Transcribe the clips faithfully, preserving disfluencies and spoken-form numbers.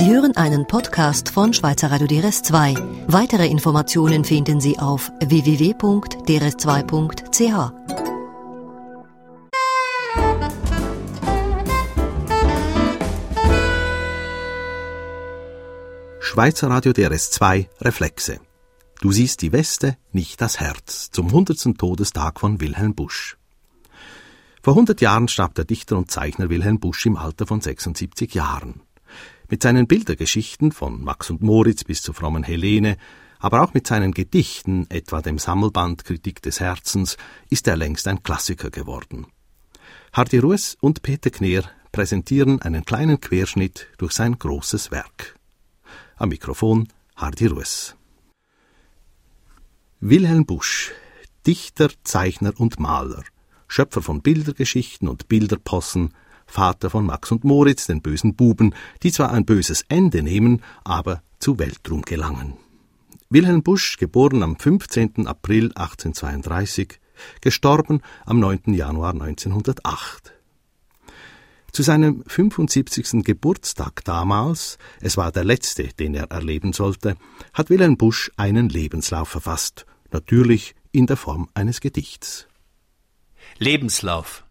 Sie hören einen Podcast von Schweizer Radio D R S zwei. Weitere Informationen finden Sie auf w w w punkt d r s zwei punkt c h. Schweizer Radio D R S zwei Reflexe. Du siehst die Weste, nicht das Herz, zum hundertsten Todestag von Wilhelm Busch. Vor hundert Jahren starb der Dichter und Zeichner Wilhelm Busch im Alter von sechsundsiebzig Jahren. Mit seinen Bildergeschichten von Max und Moritz bis zur frommen Helene, aber auch mit seinen Gedichten, etwa dem Sammelband Kritik des Herzens, ist er längst ein Klassiker geworden. Hardy Ruess und Peter Kneer präsentieren einen kleinen Querschnitt durch sein großes Werk. Am Mikrofon Hardy Ruess. Wilhelm Busch, Dichter, Zeichner und Maler, Schöpfer von Bildergeschichten und Bilderpossen, Vater von Max und Moritz, den bösen Buben, die zwar ein böses Ende nehmen, aber zu Weltruhm gelangen. Wilhelm Busch, geboren am fünfzehnten April achtzehnhundertzweiunddreißig, gestorben am neunten Januar neunzehnhundertacht. Zu seinem fünfundsiebzigsten Geburtstag damals, es war der letzte, den er erleben sollte, hat Wilhelm Busch einen Lebenslauf verfasst, natürlich in der Form eines Gedichts. Lebenslauf.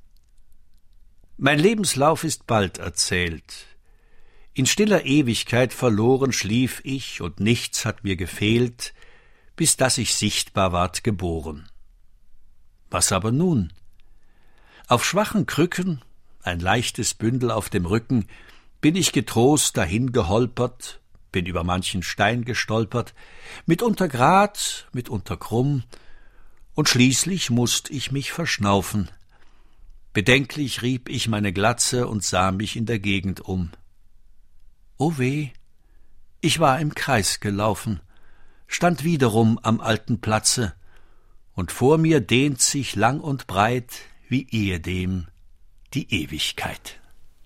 Mein Lebenslauf ist bald erzählt. In stiller Ewigkeit verloren schlief ich, und nichts hat mir gefehlt, bis dass ich sichtbar ward geboren. Was aber nun? Auf schwachen Krücken, ein leichtes Bündel auf dem Rücken, bin ich getrost dahingeholpert, bin über manchen Stein gestolpert, mitunter grad, mitunter krumm, und schließlich mußt ich mich verschnaufen. Bedenklich rieb ich meine Glatze und sah mich in der Gegend um. O weh, ich war im Kreis gelaufen, stand wiederum am alten Platze, und vor mir dehnt sich lang und breit, wie ehedem, die Ewigkeit.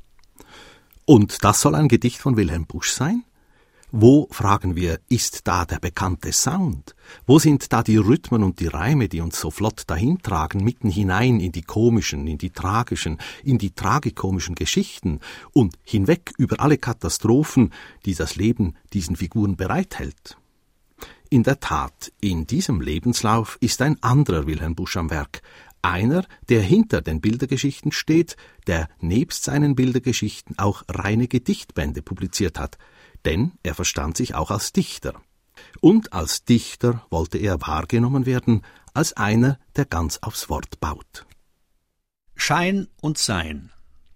Und das soll ein Gedicht von Wilhelm Busch sein? Wo, fragen wir, ist da der bekannte Sound? Wo sind da die Rhythmen und die Reime, die uns so flott dahintragen, mitten hinein in die komischen, in die tragischen, in die tragikomischen Geschichten und hinweg über alle Katastrophen, die das Leben diesen Figuren bereithält? In der Tat, in diesem Lebenslauf ist ein anderer Wilhelm Busch am Werk, einer, der hinter den Bildergeschichten steht, der nebst seinen Bildergeschichten auch reine Gedichtbände publiziert hat, denn er verstand sich auch als Dichter. Und als Dichter wollte er wahrgenommen werden als einer, der ganz aufs Wort baut. Schein und Sein.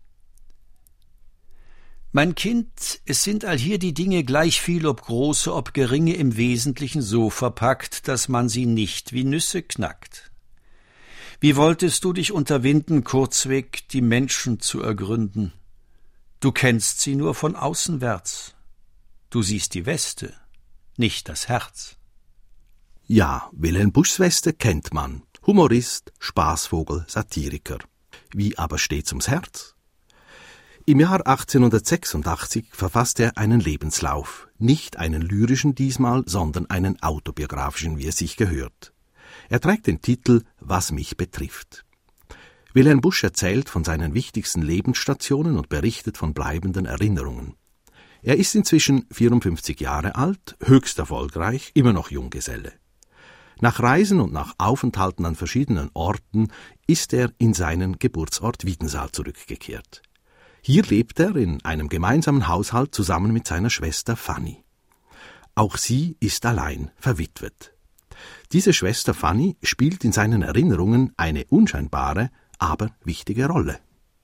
Mein Kind, es sind allhier die Dinge gleich viel, ob große, ob geringe, im Wesentlichen so verpackt, dass man sie nicht wie Nüsse knackt. Wie wolltest du dich unterwinden, kurzweg die Menschen zu ergründen? Du kennst sie nur von außenwärts. Du siehst die Weste, nicht das Herz. Ja, Wilhelm Buschs Weste kennt man. Humorist, Spaßvogel, Satiriker. Wie aber steht's ums Herz? Im Jahr achtzehnhundertsechsundachtzig verfasst er einen Lebenslauf. Nicht einen lyrischen diesmal, sondern einen autobiografischen, wie es sich gehört. Er trägt den Titel »Was mich betrifft«. Wilhelm Busch erzählt von seinen wichtigsten Lebensstationen und berichtet von bleibenden Erinnerungen. Er ist inzwischen vierundfünfzig Jahre alt, höchst erfolgreich, immer noch Junggeselle. Nach Reisen und nach Aufenthalten an verschiedenen Orten ist er in seinen Geburtsort Wiedensaal zurückgekehrt. Hier lebt er in einem gemeinsamen Haushalt zusammen mit seiner Schwester Fanny. Auch sie ist allein, verwitwet. Diese Schwester Fanny spielt in seinen Erinnerungen eine unscheinbare, aber wichtige Rolle.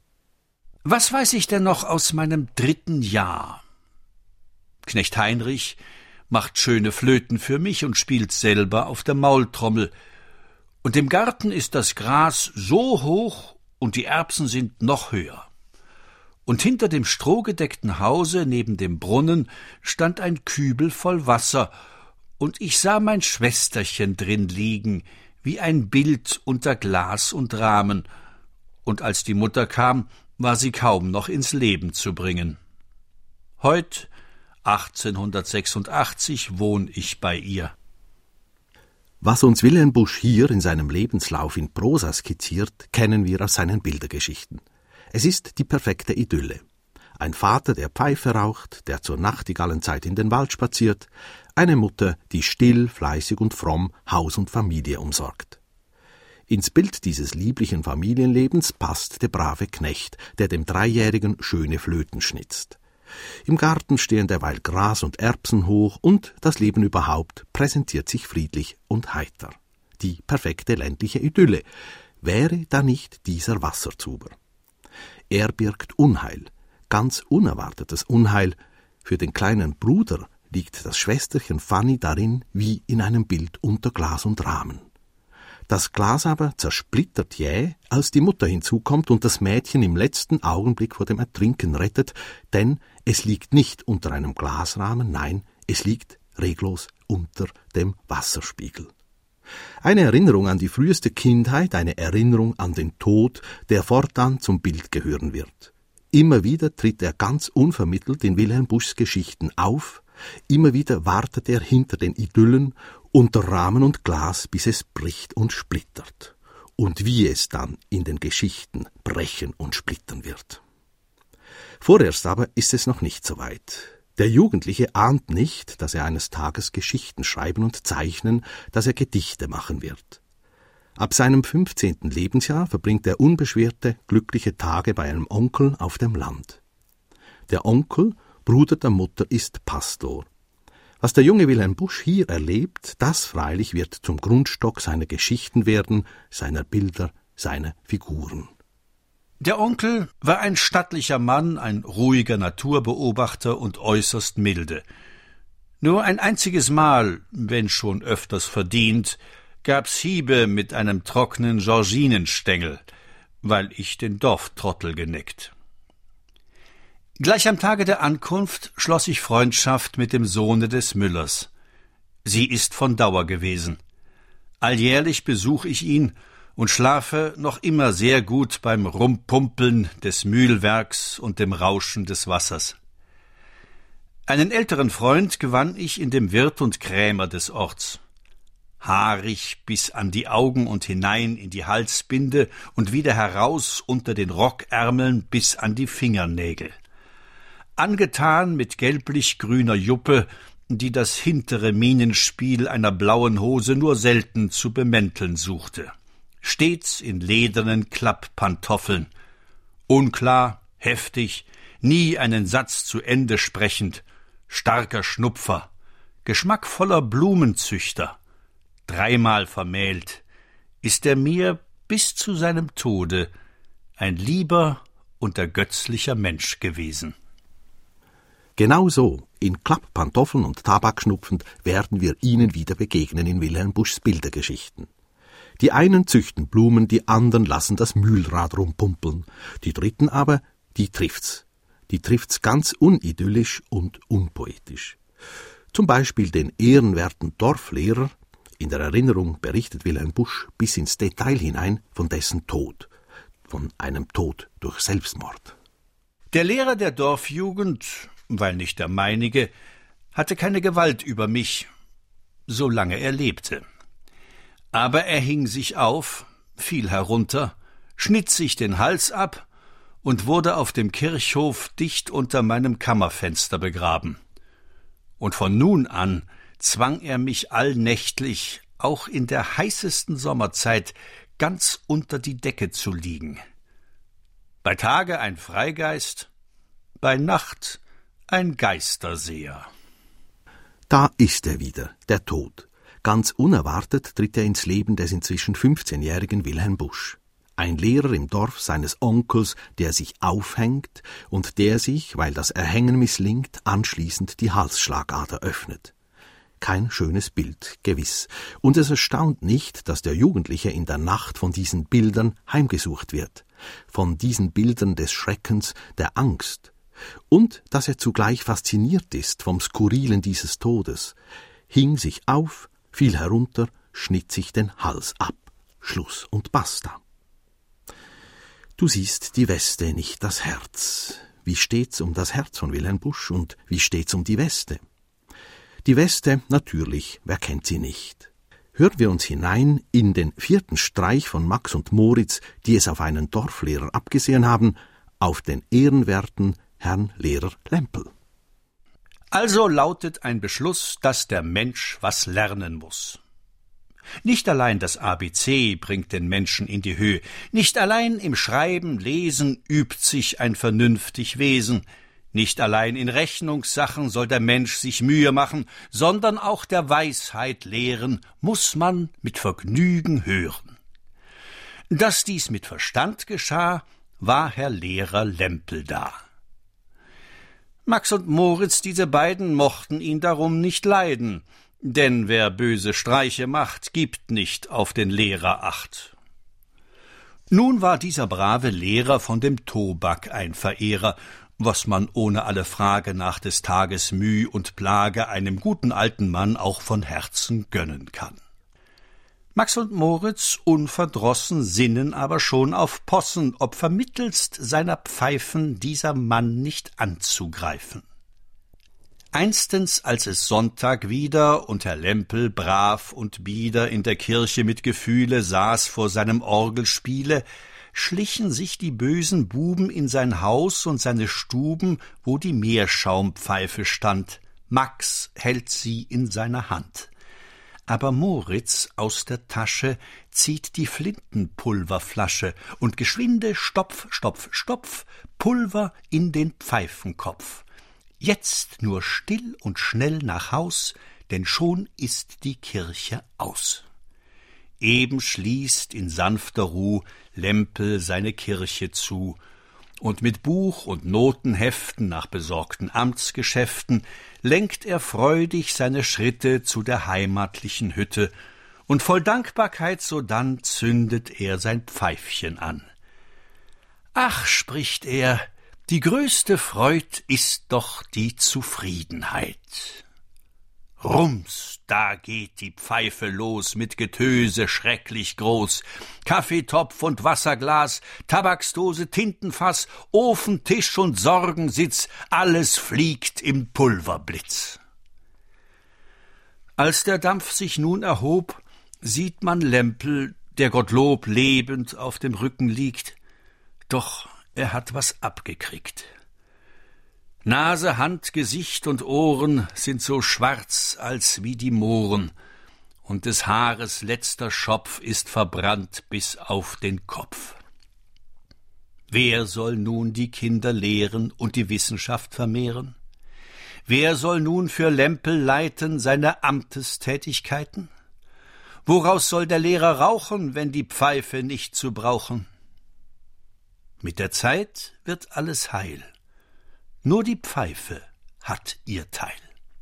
Was weiß ich denn noch aus meinem dritten Jahr? Knecht Heinrich macht schöne Flöten für mich und spielt selber auf der Maultrommel. Und im Garten ist das Gras so hoch und die Erbsen sind noch höher. Und hinter dem strohgedeckten Hause neben dem Brunnen stand ein Kübel voll Wasser, und ich sah mein Schwesterchen drin liegen, wie ein Bild unter Glas und Rahmen, und als die Mutter kam, war sie kaum noch ins Leben zu bringen. Heut, achtzehnhundertsechsundachtzig, wohn ich bei ihr. Was uns Wilhelm Busch hier in seinem Lebenslauf in Prosa skizziert, kennen wir aus seinen Bildergeschichten. Es ist die perfekte Idylle. ein Vater, der Pfeife raucht, der zur Nachtigallenzeit in den Wald spaziert, eine Mutter, die still, fleißig und fromm Haus und Familie umsorgt. Ins Bild dieses lieblichen Familienlebens passt der brave Knecht, der dem Dreijährigen schöne Flöten schnitzt. Im Garten stehen derweil Gras und Erbsen hoch und das Leben überhaupt präsentiert sich friedlich und heiter. Die perfekte ländliche Idylle. Wäre da nicht dieser Wasserzuber. Er birgt Unheil, ganz unerwartetes Unheil. Für den kleinen Bruder liegt das Schwesterchen Fanny darin wie in einem Bild unter Glas und Rahmen. Das Glas aber zersplittert jäh, als die Mutter hinzukommt und das Mädchen im letzten Augenblick vor dem Ertrinken rettet, denn es liegt nicht unter einem Glasrahmen, nein, es liegt reglos unter dem Wasserspiegel. Eine Erinnerung an die früheste Kindheit, eine Erinnerung an den Tod, der fortan zum Bild gehören wird. Immer wieder tritt er ganz unvermittelt in Wilhelm Buschs Geschichten auf, immer wieder wartet er hinter den Idyllen, unter Rahmen und Glas, bis es bricht und splittert. Und wie es dann in den Geschichten brechen und splittern wird. Vorerst aber ist es noch nicht so weit. Der Jugendliche ahnt nicht, dass er eines Tages Geschichten schreiben und zeichnen, dass er Gedichte machen wird. Ab seinem fünfzehnten Lebensjahr verbringt er unbeschwerte, glückliche Tage bei einem Onkel auf dem Land. Der Onkel, Bruder der Mutter, ist Pastor. Was der junge Wilhelm Busch hier erlebt, das freilich wird zum Grundstock seiner Geschichten werden, seiner Bilder, seiner Figuren. Der Onkel war ein stattlicher Mann, ein ruhiger Naturbeobachter und äußerst milde. Nur ein einziges Mal, wenn schon öfters verdient, gab's Hiebe mit einem trockenen Georginenstängel, weil ich den Dorftrottel geneckt. Gleich am Tage der Ankunft schloss ich Freundschaft mit dem Sohne des Müllers. Sie ist von Dauer gewesen. Alljährlich besuch ich ihn und schlafe noch immer sehr gut beim Rumpumpeln des Mühlwerks und dem Rauschen des Wassers. Einen älteren Freund gewann ich in dem Wirt und Krämer des Orts. Haarig bis an die Augen und hinein in die Halsbinde und wieder heraus unter den Rockärmeln bis an die Fingernägel. Angetan mit gelblich-grüner Juppe, die das hintere Mienenspiel einer blauen Hose nur selten zu bemänteln suchte. Stets in ledernen Klapppantoffeln. Unklar, heftig, nie einen Satz zu Ende sprechend, starker Schnupfer, geschmackvoller Blumenzüchter, dreimal vermählt, ist er mir bis zu seinem Tode ein lieber und ergötzlicher Mensch gewesen. Genau so, in Klapppantoffeln und Tabak schnupfend, werden wir ihnen wieder begegnen in Wilhelm Buschs Bildergeschichten. Die einen züchten Blumen, die anderen lassen das Mühlrad rumpumpeln. Die dritten aber, die trifft's. Die trifft's ganz unidyllisch und unpoetisch. Zum Beispiel den ehrenwerten Dorflehrer. In der Erinnerung berichtet Wilhelm Busch bis ins Detail hinein von dessen Tod. Von einem Tod durch Selbstmord. Der Lehrer der Dorfjugend, weil nicht der meinige, hatte keine Gewalt über mich, solange er lebte. Aber er hing sich auf, fiel herunter, schnitt sich den Hals ab und wurde auf dem Kirchhof dicht unter meinem Kammerfenster begraben. Und von nun an zwang er mich allnächtlich, auch in der heißesten Sommerzeit, ganz unter die Decke zu liegen. Bei Tage ein Freigeist, bei Nacht ein Geisterseher. Da ist er wieder, der Tod. Ganz unerwartet tritt er ins Leben des inzwischen fünfzehnjährigen Wilhelm Busch. Ein Lehrer im Dorf seines Onkels, der sich aufhängt und der sich, weil das Erhängen misslingt, anschließend die Halsschlagader öffnet. Kein schönes Bild, gewiss. Und es erstaunt nicht, dass der Jugendliche in der Nacht von diesen Bildern heimgesucht wird. Von diesen Bildern des Schreckens, der Angst. Und dass er zugleich fasziniert ist vom Skurrilen dieses Todes. Hing sich auf, fiel herunter, schnitt sich den Hals ab. Schluss und basta. Du siehst die Weste, nicht das Herz. Wie steht's um das Herz von Wilhelm Busch und wie steht's um die Weste? Die Weste, natürlich, wer kennt sie nicht? Hören wir uns hinein in den vierten Streich von Max und Moritz, die es auf einen Dorflehrer abgesehen haben, auf den ehrenwerten, Herrn Lehrer Lempel. Also lautet ein Beschluss, dass der Mensch was lernen muss. Nicht allein das A B C bringt den Menschen in die Höhe, nicht allein im Schreiben, Lesen übt sich ein vernünftig Wesen, nicht allein in Rechnungssachen soll der Mensch sich Mühe machen, sondern auch der Weisheit lehren muß man mit Vergnügen hören. Dass dies mit Verstand geschah, war Herr Lehrer Lempel da. Max und Moritz, diese beiden, mochten ihn darum nicht leiden, denn wer böse Streiche macht, gibt nicht auf den Lehrer Acht. Nun war dieser brave Lehrer von dem Tobak ein Verehrer, was man ohne alle Frage nach des Tages Müh und Plage einem guten alten Mann auch von Herzen gönnen kann. Max und Moritz, unverdrossen, sinnen aber schon auf Possen, ob vermittelst seiner Pfeifen dieser Mann nicht anzugreifen. Einstens, als es Sonntag wieder und Herr Lempel brav und bieder in der Kirche mit Gefühle saß vor seinem Orgelspiele, schlichen sich die bösen Buben in sein Haus und seine Stuben, wo die Meerschaumpfeife stand. Max hält sie in seiner Hand. Aber Moritz aus der Tasche zieht die Flintenpulverflasche und geschwinde Stopf, Stopf, Stopf, Pulver in den Pfeifenkopf. Jetzt nur still und schnell nach Haus, denn schon ist die Kirche aus. Eben schließt in sanfter Ruh Lempel seine Kirche zu, und mit Buch und Notenheften nach besorgten Amtsgeschäften lenkt er freudig seine Schritte zu der heimatlichen Hütte, und voll Dankbarkeit sodann zündet er sein Pfeifchen an. »Ach«, spricht er, »die größte Freud ist doch die Zufriedenheit.« Rums, da geht die Pfeife los mit Getöse schrecklich groß. Kaffeetopf und Wasserglas, Tabaksdose, Tintenfass, Ofen, Tisch und Sorgensitz, alles fliegt im Pulverblitz. Als der Dampf sich nun erhob, sieht man Lempel, der Gottlob lebend auf dem Rücken liegt. Doch er hat was abgekriegt. Nase, Hand, Gesicht und Ohren sind so schwarz als wie die Mohren, und des Haares letzter Schopf ist verbrannt bis auf den Kopf. Wer soll nun die Kinder lehren und die Wissenschaft vermehren? Wer soll nun für Lempel leiten seine Amtestätigkeiten? Woraus soll der Lehrer rauchen, wenn die Pfeife nicht zu brauchen? Mit der Zeit wird alles heil. Nur die Pfeife hat ihr Teil.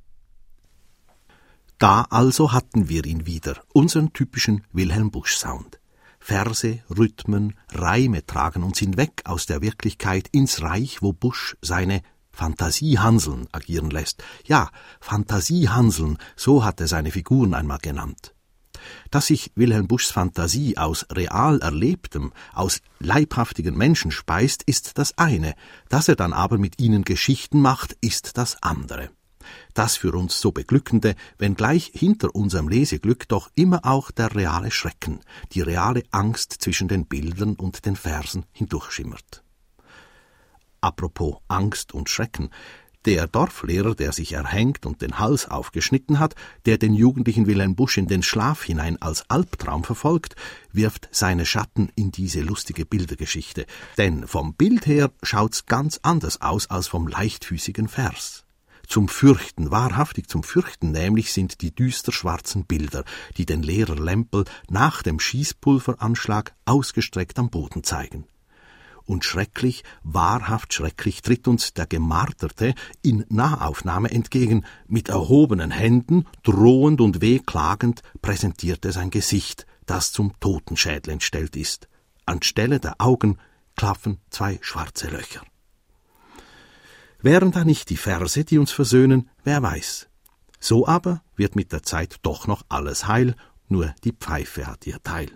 Da also hatten wir ihn wieder, unseren typischen Wilhelm Busch-Sound. Verse, Rhythmen, Reime tragen uns hinweg aus der Wirklichkeit ins Reich, wo Busch seine Fantasiehanseln agieren lässt. Ja, Fantasiehanseln, so hat er seine Figuren einmal genannt. Dass sich Wilhelm Buschs Fantasie aus real Erlebtem, aus leibhaftigen Menschen speist, ist das eine, dass er dann aber mit ihnen Geschichten macht, ist das andere. Das für uns so beglückende, wenngleich hinter unserem Leseglück doch immer auch der reale Schrecken, die reale Angst zwischen den Bildern und den Versen hindurchschimmert. Apropos Angst und Schrecken, der Dorflehrer, der sich erhängt und den Hals aufgeschnitten hat, der den jugendlichen Wilhelm Busch in den Schlaf hinein als Albtraum verfolgt, wirft seine Schatten in diese lustige Bildergeschichte. Denn vom Bild her schaut's ganz anders aus als vom leichtfüßigen Vers. Zum Fürchten, wahrhaftig zum Fürchten nämlich sind die düster schwarzen Bilder, die den Lehrer Lempel nach dem Schießpulveranschlag ausgestreckt am Boden zeigen. Und schrecklich, wahrhaft schrecklich tritt uns der Gemarterte in Nahaufnahme entgegen. Mit erhobenen Händen, drohend und wehklagend, präsentiert er sein Gesicht, das zum Totenschädel entstellt ist. Anstelle der Augen klaffen zwei schwarze Löcher. Wären da nicht die Verse, die uns versöhnen, wer weiß. So aber wird mit der Zeit doch noch alles heil, nur die Pfeife hat ihr Teil.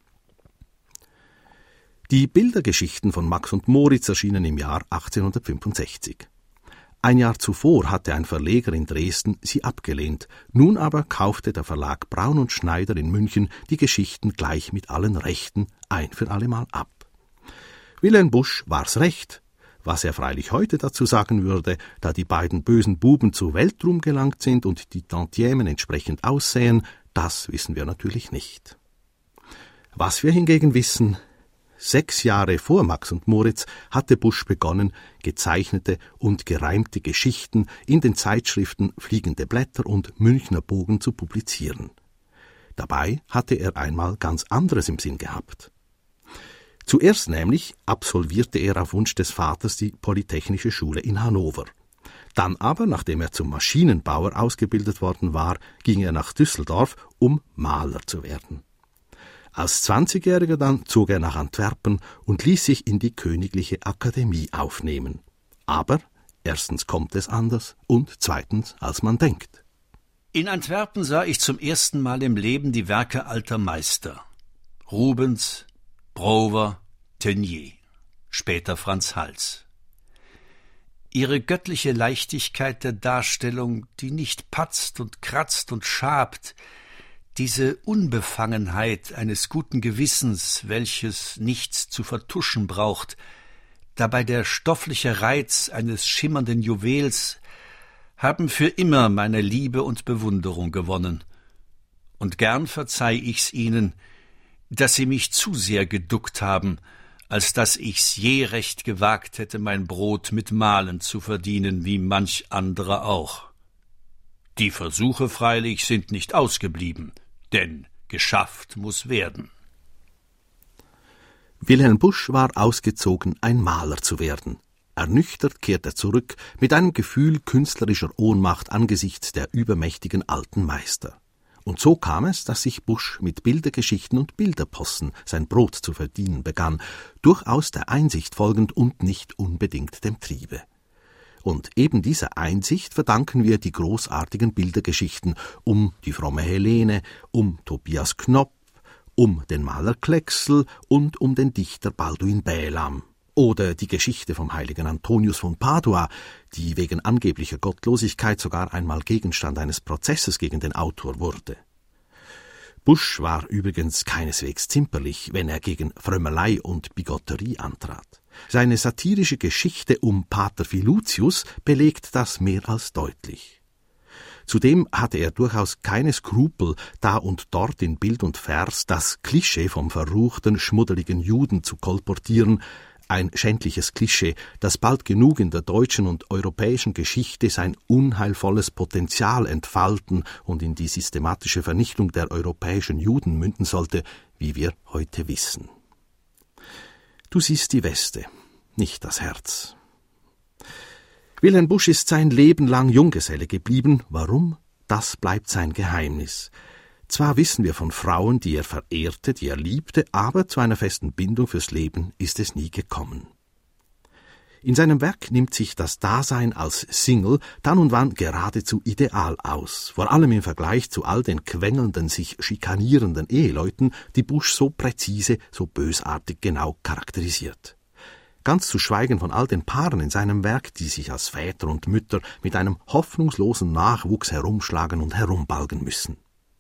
Die Bildergeschichten von Max und Moritz erschienen im Jahr achtzehnhundertfünfundsechzig. Ein Jahr zuvor hatte ein Verleger in Dresden sie abgelehnt, nun aber kaufte der Verlag Braun und Schneider in München die Geschichten gleich mit allen Rechten ein für allemal ab. Wilhelm Busch war's recht, Was er freilich heute dazu sagen würde, da die beiden bösen Buben zu Weltruhm gelangt sind und die Tantiemen entsprechend aussehen, das wissen wir natürlich nicht. Was wir hingegen wissen: Sechs Jahre vor Max und Moritz hatte Busch begonnen, gezeichnete und gereimte Geschichten in den Zeitschriften Fliegende Blätter und Münchner Bogen zu publizieren. Dabei hatte er einmal ganz anderes im Sinn gehabt. Zuerst nämlich absolvierte er auf Wunsch des Vaters die Polytechnische Schule in Hannover. Dann aber, nachdem er zum Maschinenbauer ausgebildet worden war, ging er nach Düsseldorf, um Maler zu werden. Als Zwanzigjähriger dann zog er nach Antwerpen und ließ sich in die Königliche Akademie aufnehmen. Aber erstens kommt es anders und zweitens, als man denkt. In Antwerpen sah ich zum ersten Mal im Leben die Werke alter Meister. Rubens, Brouwer, Teniers, später Franz Hals. Ihre göttliche Leichtigkeit der Darstellung, die nicht patzt und kratzt und schabt, diese Unbefangenheit eines guten Gewissens, welches nichts zu vertuschen braucht, dabei der stoffliche Reiz eines schimmernden Juwels, haben für immer meine Liebe und Bewunderung gewonnen. Und gern verzeih ich's ihnen, dass sie mich zu sehr geduckt haben, als dass ich's je recht gewagt hätte, mein Brot mit Mahlen zu verdienen, wie manch anderer auch. Die Versuche freilich sind nicht ausgeblieben, denn geschafft muß werden. Wilhelm Busch war ausgezogen, ein Maler zu werden. Ernüchtert kehrt er zurück, mit einem Gefühl künstlerischer Ohnmacht angesichts der übermächtigen alten Meister. Und so kam es, dass sich Busch mit Bildergeschichten und Bilderpossen sein Brot zu verdienen begann, durchaus der Einsicht folgend und nicht unbedingt dem Triebe. Und eben dieser Einsicht verdanken wir die großartigen Bildergeschichten um die fromme Helene, um Tobias Knopp, um den Maler Klecksel und um den Dichter Balduin Bälam. Oder die Geschichte vom heiligen Antonius von Padua, die wegen angeblicher Gottlosigkeit sogar einmal Gegenstand eines Prozesses gegen den Autor wurde. Busch war übrigens keineswegs zimperlich, wenn er gegen Frömmelei und Bigotterie antrat. Seine satirische Geschichte um Pater Filutius belegt das mehr als deutlich. Zudem hatte er durchaus keine Skrupel, da und dort in Bild und Vers das Klischee vom verruchten, schmuddeligen Juden zu kolportieren, ein schändliches Klischee, das bald genug in der deutschen und europäischen Geschichte sein unheilvolles Potenzial entfalten und in die systematische Vernichtung der europäischen Juden münden sollte, wie wir heute wissen. Du siehst die Weste, nicht das Herz. Wilhelm Busch ist sein Leben lang Junggeselle geblieben. Warum? Das bleibt sein Geheimnis. Zwar wissen wir von Frauen, die er verehrte, die er liebte, aber zu einer festen Bindung fürs Leben ist es nie gekommen. In seinem Werk nimmt sich das Dasein als Single dann und wann geradezu ideal aus, vor allem im Vergleich zu all den quengelnden, sich schikanierenden Eheleuten, die Busch so präzise, so bösartig genau charakterisiert. Ganz zu schweigen von all den Paaren in seinem Werk, die sich als Väter und Mütter mit einem hoffnungslosen Nachwuchs herumschlagen und herumbalgen müssen.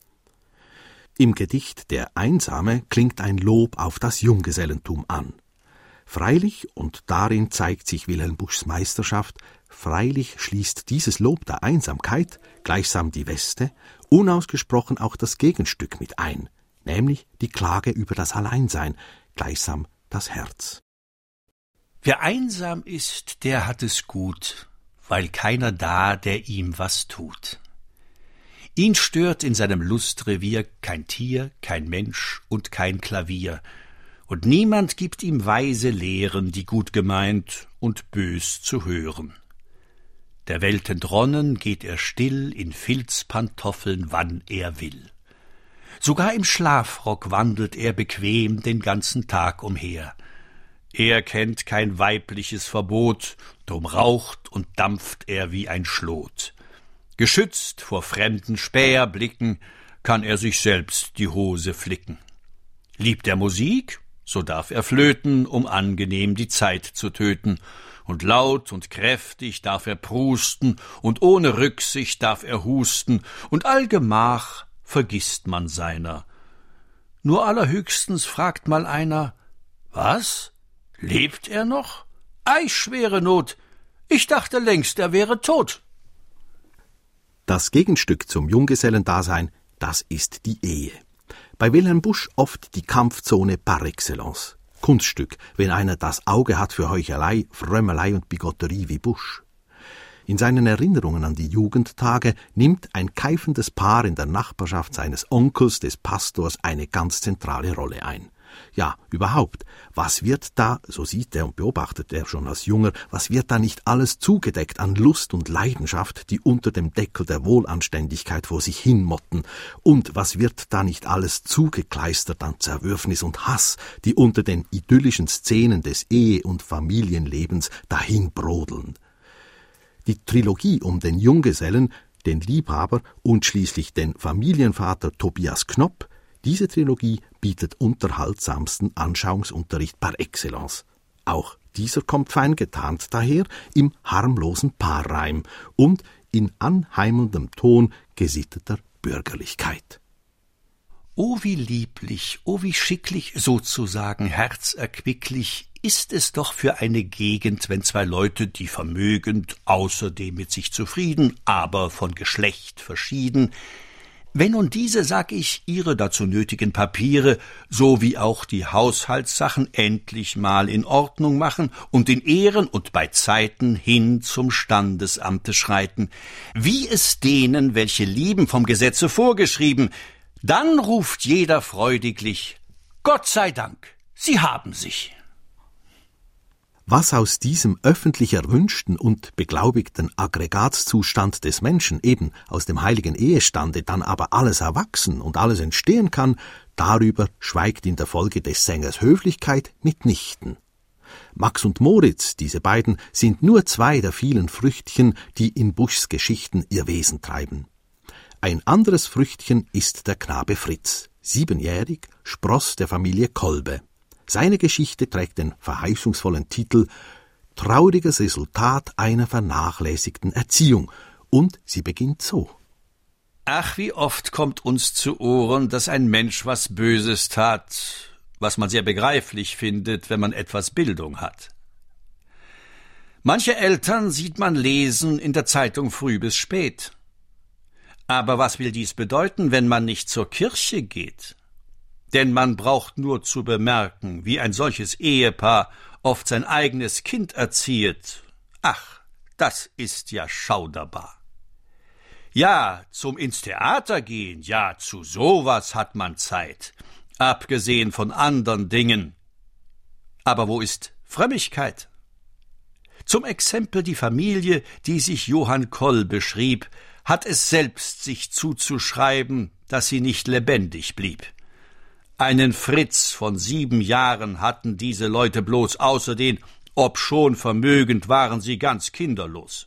Im Gedicht »Der Einsame« klingt ein Lob auf das Junggesellentum an. Freilich, und darin zeigt sich Wilhelm Buschs Meisterschaft, freilich schließt dieses Lob der Einsamkeit, gleichsam die Weste, unausgesprochen auch das Gegenstück mit ein, nämlich die Klage über das Alleinsein, gleichsam das Herz. Wer einsam ist, der hat es gut, weil keiner da, der ihm was tut. Ihn stört in seinem Lustrevier kein Tier, kein Mensch und kein Klavier, und niemand gibt ihm weise Lehren, die gut gemeint und bös zu hören. Der Welt entronnen geht er still in Filzpantoffeln, wann er will. Sogar im Schlafrock wandelt er bequem den ganzen Tag umher. Er kennt kein weibliches Verbot, drum raucht und dampft er wie ein Schlot. Geschützt vor fremden Späherblicken kann er sich selbst die Hose flicken. Liebt er Musik, so darf er flöten, um angenehm die Zeit zu töten, und laut und kräftig darf er prusten, und ohne Rücksicht darf er husten, und allgemach vergisst man seiner. Nur allerhöchstens fragt mal einer: Was? Lebt er noch? Ei, schwere Not, ich dachte längst, er wäre tot. Das Gegenstück zum Junggesellendasein, das ist die Ehe. Bei Wilhelm Busch oft die Kampfzone par excellence. Kunststück, wenn einer das Auge hat für Heuchelei, Frömmelei und Bigotterie wie Busch. In seinen Erinnerungen an die Jugendtage nimmt ein keifendes Paar in der Nachbarschaft seines Onkels, des Pastors, eine ganz zentrale Rolle ein. Ja, überhaupt, was wird da, so sieht er und beobachtet er schon als Junger, was wird da nicht alles zugedeckt an Lust und Leidenschaft, die unter dem Deckel der Wohlanständigkeit vor sich hinmotten, und was wird da nicht alles zugekleistert an Zerwürfnis und Hass, die unter den idyllischen Szenen des Ehe- und Familienlebens dahinbrodeln. Die Trilogie um den Junggesellen, den Liebhaber und schließlich den Familienvater Tobias Knopp, diese Trilogie bietet unterhaltsamsten Anschauungsunterricht par excellence. Auch dieser kommt fein getarnt daher im harmlosen Paarreim und in anheimelndem Ton gesitteter Bürgerlichkeit. O wie lieblich, o wie schicklich, sozusagen herzerquicklich ist es doch für eine Gegend, wenn zwei Leute, die vermögend, außerdem mit sich zufrieden, aber von Geschlecht verschieden, wenn nun diese, sag ich, ihre dazu nötigen Papiere sowie auch die Haushaltssachen endlich mal in Ordnung machen und in Ehren und bei Zeiten hin zum Standesamte schreiten, wie es denen, welche lieben, vom Gesetze vorgeschrieben, dann ruft jeder freudiglich: Gott sei Dank, sie haben sich. Was aus diesem öffentlich erwünschten und beglaubigten Aggregatzustand des Menschen, eben aus dem heiligen Ehestande, dann aber alles erwachsen und alles entstehen kann, darüber schweigt in der Folge des Sängers Höflichkeit mitnichten. Max und Moritz, diese beiden, sind nur zwei der vielen Früchtchen, die in Buschs Geschichten ihr Wesen treiben. Ein anderes Früchtchen ist der Knabe Fritz, siebenjährig, Spross der Familie Kolbe. Seine Geschichte trägt den verheißungsvollen Titel »Trauriges Resultat einer vernachlässigten Erziehung« und sie beginnt so. Ach, wie oft kommt uns zu Ohren, dass ein Mensch was Böses tat, was man sehr begreiflich findet, wenn man etwas Bildung hat. Manche Eltern sieht man lesen in der Zeitung früh bis spät. Aber was will dies bedeuten, wenn man nicht zur Kirche geht? Denn man braucht nur zu bemerken, wie ein solches Ehepaar oft sein eigenes Kind erziehet. Ach, das ist ja schauderbar. Ja, zum ins Theater gehen, ja, zu sowas hat man Zeit, abgesehen von andern Dingen. Aber wo ist Frömmigkeit? Zum Exempel die Familie, die sich Johann Kolbe schrieb, hat es selbst sich zuzuschreiben, dass sie nicht lebendig blieb. Einen Fritz von sieben Jahren hatten diese Leute bloß, außerdem, obschon vermögend, waren sie ganz kinderlos.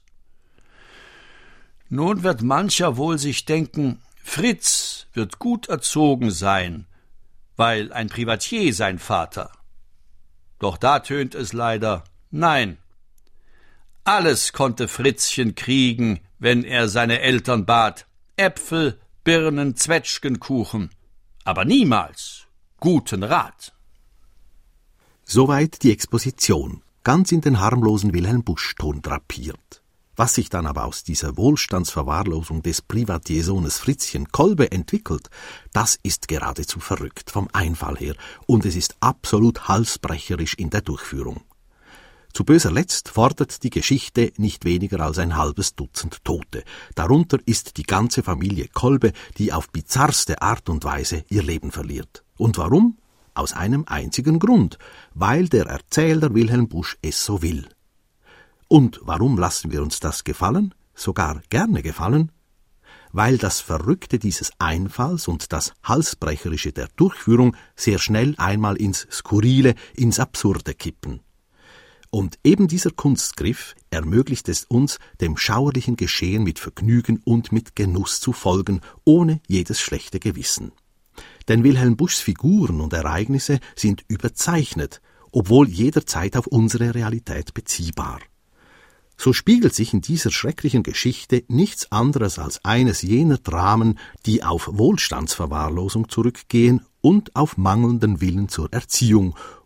Nun wird mancher wohl sich denken, Fritz wird gut erzogen sein, weil ein Privatier sein Vater. Doch da tönt es leider, nein. Alles konnte Fritzchen kriegen, wenn er seine Eltern bat, Äpfel, Birnen, Zwetschgenkuchen, aber niemals guten Rat. Soweit die Exposition, ganz in den harmlosen Wilhelm Busch-Ton drapiert. Was sich dann aber aus dieser Wohlstandsverwahrlosung des Privatiersohnes Fritzchen Kolbe entwickelt, das ist geradezu verrückt vom Einfall her, und es ist absolut halsbrecherisch in der Durchführung. Zu böser Letzt fordert die Geschichte nicht weniger als ein halbes Dutzend Tote. Darunter ist die ganze Familie Kolbe, die auf bizarrste Art und Weise ihr Leben verliert. Und warum? Aus einem einzigen Grund, weil der Erzähler Wilhelm Busch es so will. Und warum lassen wir uns das gefallen? Sogar gerne gefallen? Weil das Verrückte dieses Einfalls und das Halsbrecherische der Durchführung sehr schnell einmal ins Skurrile, ins Absurde kippen. Und eben dieser Kunstgriff ermöglicht es uns, dem schauerlichen Geschehen mit Vergnügen und mit Genuss zu folgen, ohne jedes schlechte Gewissen. Denn Wilhelm Buschs Figuren und Ereignisse sind überzeichnet, obwohl jederzeit auf unsere Realität beziehbar. So spiegelt sich in dieser schrecklichen Geschichte nichts anderes als eines jener Dramen, die auf Wohlstandsverwahrlosung zurückgehen und auf mangelnden Willen zur Erziehung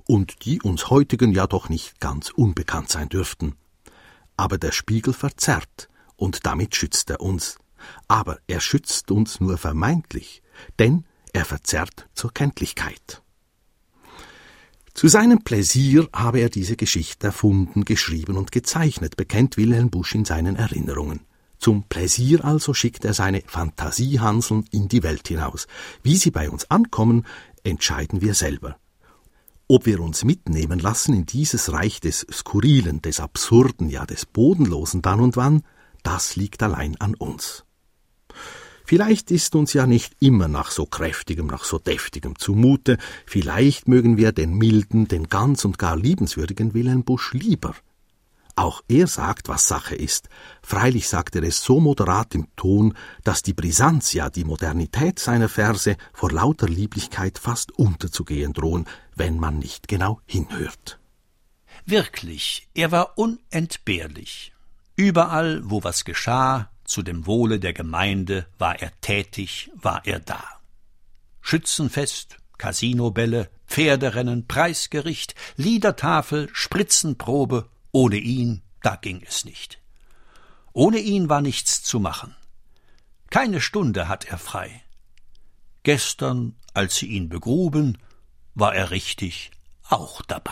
und die uns heutigen ja doch nicht ganz unbekannt sein dürften. Aber der Spiegel verzerrt, und damit schützt er uns. Aber er schützt uns nur vermeintlich, denn er verzerrt zur Kenntlichkeit. Zu seinem Pläsier habe er diese Geschichte erfunden, geschrieben und gezeichnet, bekennt Wilhelm Busch in seinen Erinnerungen. Zum Pläsier also schickt er seine Fantasiehanseln in die Welt hinaus. Wie sie bei uns ankommen, entscheiden wir selber. Ob wir uns mitnehmen lassen in dieses Reich des Skurrilen, des Absurden, ja des Bodenlosen dann und wann, das liegt allein an uns. Vielleicht ist uns ja nicht immer nach so kräftigem, nach so deftigem zumute, vielleicht mögen wir den milden, den ganz und gar liebenswürdigen Wilhelm Busch lieber. Auch er sagt, was Sache ist. Freilich sagt er es so moderat im Ton, dass die Brisanz, ja die Modernität seiner Verse vor lauter Lieblichkeit fast unterzugehen drohen, wenn man nicht genau hinhört. Wirklich, er war unentbehrlich. Überall, wo was geschah, zu dem Wohle der Gemeinde, war er tätig, war er da. Schützenfest, Casinobälle, Pferderennen, Preisgericht, Liedertafel, Spritzenprobe, ohne ihn, da ging es nicht. Ohne ihn war nichts zu machen. Keine Stunde hat er frei. Gestern, als sie ihn begruben, war er richtig auch dabei.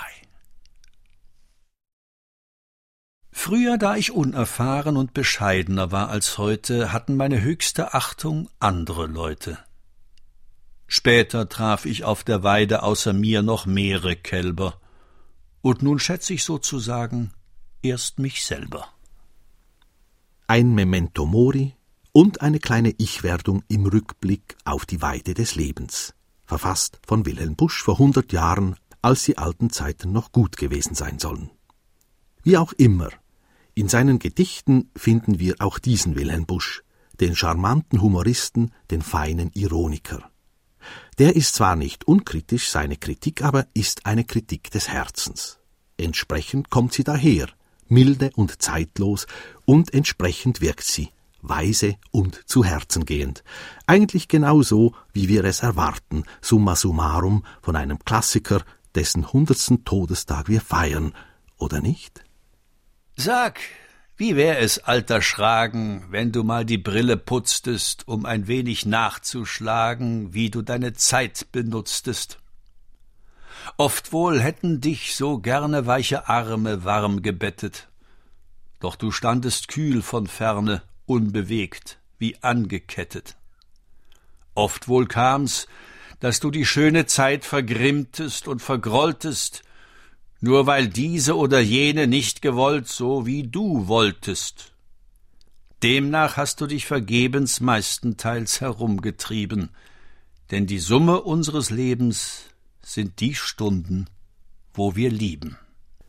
Früher, da ich unerfahren und bescheidener war als heute, hatten meine höchste Achtung andere Leute. Später traf ich auf der Weide außer mir noch mehrere Kälber, und nun schätze ich sozusagen erst mich selber. Ein Memento Mori und eine kleine Ich-Werdung im Rückblick auf die Weide des Lebens, verfasst von Wilhelm Busch vor hundert Jahren, als die alten Zeiten noch gut gewesen sein sollen. Wie auch immer, in seinen Gedichten finden wir auch diesen Wilhelm Busch, den charmanten Humoristen, den feinen Ironiker. Der ist zwar nicht unkritisch, seine Kritik aber ist eine Kritik des Herzens. Entsprechend kommt sie daher, milde und zeitlos, und entsprechend wirkt sie, weise und zu Herzen gehend. Eigentlich genauso, wie wir es erwarten, summa summarum, von einem Klassiker, dessen hundertsten Todestag wir feiern, oder nicht? Sag, wie wär es, alter Schragen, wenn du mal die Brille putztest, um ein wenig nachzuschlagen, wie du deine Zeit benutztest? Oft wohl hätten dich so gerne weiche Arme warm gebettet, doch du standest kühl von ferne, unbewegt, wie angekettet. Oft wohl kam's, dass du die schöne Zeit vergrimmtest und vergrolltest, nur weil diese oder jene nicht gewollt, so wie du wolltest. Demnach hast du dich vergebens meistenteils herumgetrieben, denn die Summe unseres Lebens sind die Stunden, wo wir lieben.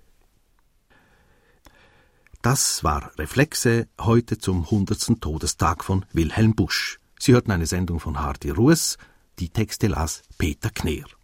Das war Reflexe, heute zum hundertsten Todestag von Wilhelm Busch. Sie hörten eine Sendung von Hardy Ruess, die Texte las Peter Kneer.